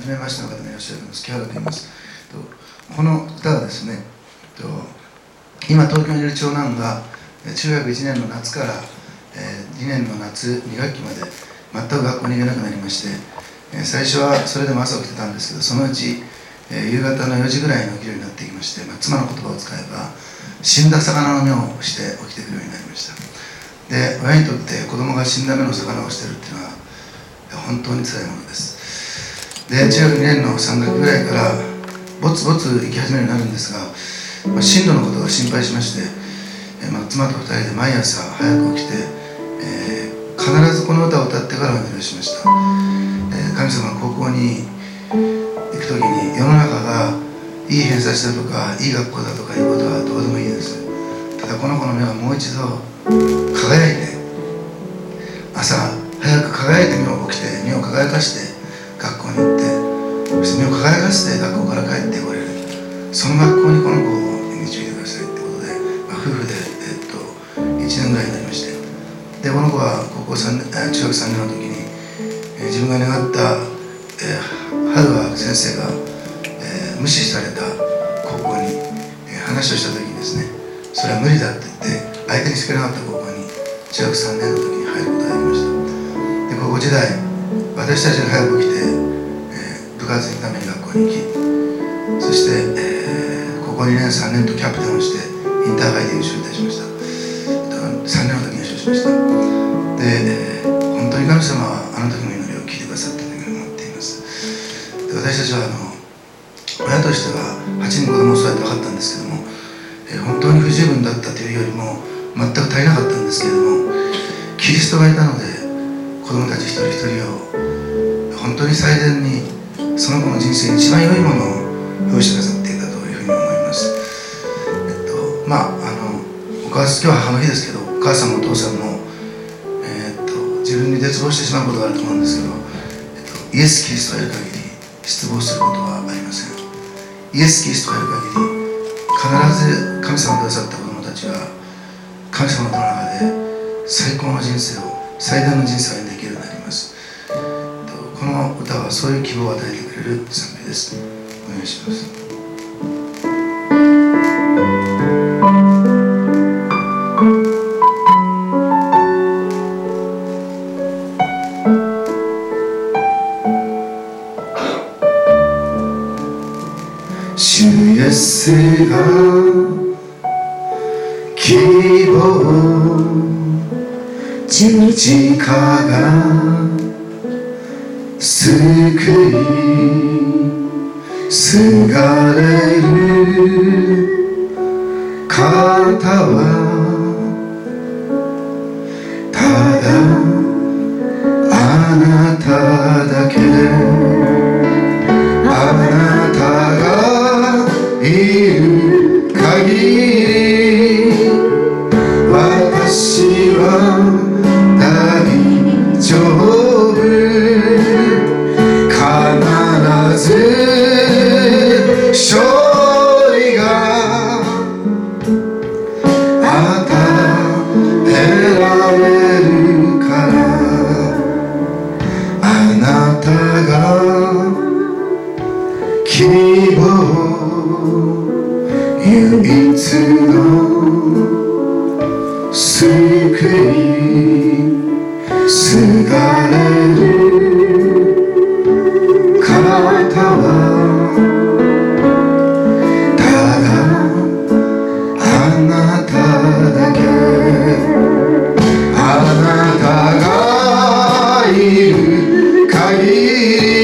初めましての方がいらっしゃるんです。木原と言います。この歌はですね、今東京にいる長男が中学1年の夏から2年の夏2学期まで全く学校に行けなくなりまして、最初はそれでも朝起きてたんですけど、そのうち夕方の4時ぐらいに起きるようになってきまして、妻の言葉を使えば死んだ魚の目をして起きてくるようになりました。で、親にとって子供が死んだ目の魚をしてるっていうのは本当に辛いものです。で、中学2年の3学期ぐらいからぼつぼつ行き始めるようになるんですが、進路のことが心配しまして、妻と2人で毎朝早く起きて、必ずこの歌を歌ってからお祈りをしました。神様は高校に行くときに、世の中がいい偏差値だとかいい学校だとかいうことはどうでもいいです。ただこの子の目はもう一度輝いて、朝早く輝いて目を輝かして学校に行って、そして目を輝かせて学校から帰ってこれる、その学校にこの子を導いてくださいってことで、夫婦で、1年ぐらいになりまして、でこの子は中学3年の時に、自分が願った、春は先生が、無視された高校に、話をした時にですね、それは無理だって言って相手にしてくれなかった高校に中学3年の時に入ることができました。で、高校時代私たちが早く起きて、部活のために学校に行き、そして、高校2年3年とキャプテンをしてインターハイで優勝いたしました。3年の時に優勝しました。で、本当に神様はあの時の祈りを聞いてくださったというふうに思っています。で、私たちは親としては8人子供を育てて分かったんですけども、本当に不十分だったというよりも全く足りなかったんですけれども、キリストがいたので子供たち一人一人を本当に最善に、その子の人生に一番良いものを用意してくださっていたというふうに思います。今日は母の日ですけど、お母さんもお父さんも、自分に絶望してしまうことがあると思うんですけど、イエス・キリストがいる限り失望することはありません。イエス・キリストがいる限り必ず神様がくださった子供たちは神様の中で最高の人生を、最大の人生を歩んでいけるようになります。この歌はそういう希望を与えてくれる賛美です。お願いします。主イエスが希望、十字架が救い、すがれる方はただあなただけ、あなたがいる限り私は大丈夫、必ず勝利が与えられるから、あなたが希望、唯一の救い、すがれる方はただあなただけ、あなたがいる限り